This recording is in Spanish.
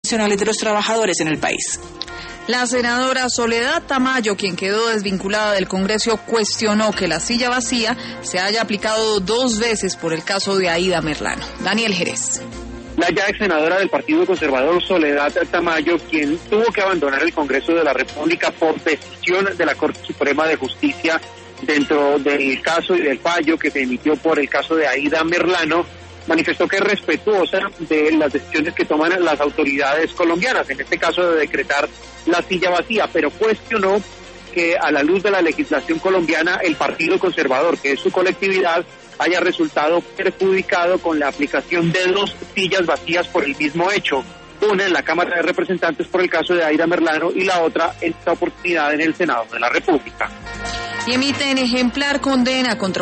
de los trabajadores en el país. La senadora Soledad Tamayo, quien quedó desvinculada del Congreso, cuestionó que la silla vacía se haya aplicado 2 veces por el caso de Aída Merlano. Daniel Jerez. La ya ex senadora del Partido Conservador, Soledad Tamayo, quien tuvo que abandonar el Congreso de la República por decisión de la Corte Suprema de Justicia dentro del caso y del fallo que se emitió por el caso de Aída Merlano, manifestó que es respetuosa de las decisiones que toman las autoridades colombianas, en este caso de decretar la silla vacía, pero cuestionó que a la luz de la legislación colombiana el Partido Conservador, que es su colectividad, haya resultado perjudicado con la aplicación de 2 sillas vacías por el mismo hecho, una en la Cámara de Representantes por el caso de Aída Merlano y la otra en esta oportunidad en el Senado de la República. Y emiten ejemplar condena contra